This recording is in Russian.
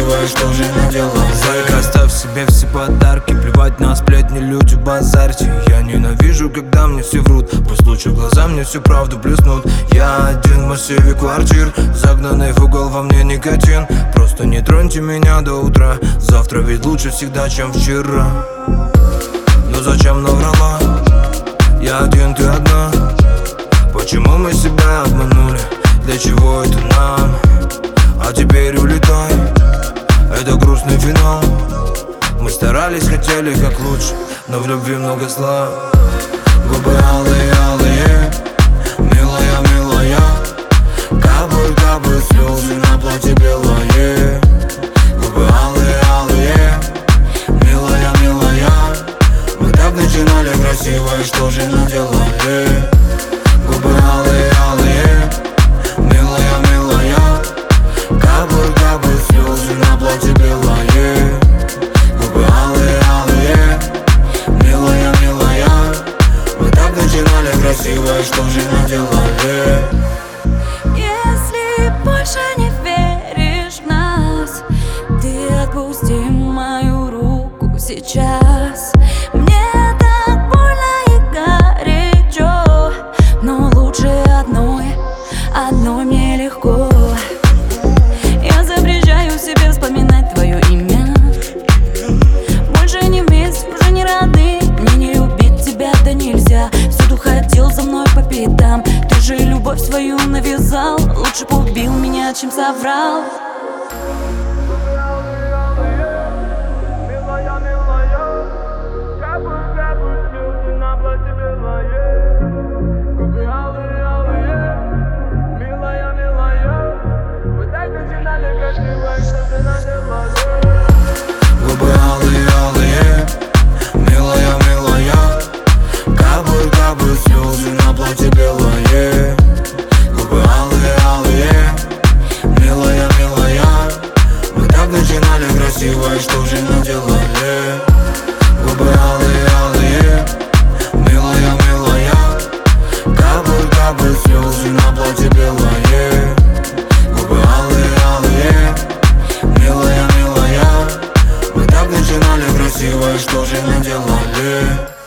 красивая, что же наделала? Зайка, оставь себе все подарки, плевать на сплетни, люди, базарьте. Я ненавижу, когда мне все врут, пусть лучше глаза мне всю правду плеснут. Я один в массиве квартир, загнанный в угол, во мне никотин. Просто не троньте меня до утра, завтра ведь лучше всегда, чем вчера. Но зачем наврала? Я один, ты одна. Почему мы себя обманули? Для чего это нам? А теперь улетай, это грустный финал. Мы старались, хотели как лучше, но в любви много зла. Губы алые, алые, милая, милая. Капают, капают слезы на платье белое. Губы алые, алые, милая, милая. Мы так начинали красиво, и что же наделали? Губы алые, алые, милая, милая. Капают, капают слезы на платье белое. Губы алые, алые, милая, милая. Мы так начинали красиво, и что же наделали? Если больше не веришь в нас, ты отпусти мою руку сейчас. Мне так больно и горячо, но лучше одной мне легко. Я запрещаю себе вспоминать твое имя. Больше не вместе, уже не рады. Мне не любить тебя, да нельзя. Всюду ходил за мной по пятам. Ты же любовь свою навязал. Лучше бы убил меня, чем соврал. Губы алые, алые, милая, милая. Капают, капают слезы на платье белое. Губы алые, алые, милая, милая. Мы так начинали красиво, и что же наделали? Губы алые, алые, милая, милая. Капают, капают слезы на платье белое. Губы алые, алые, милая, милая. Мы так начинали красиво, и что же наделали?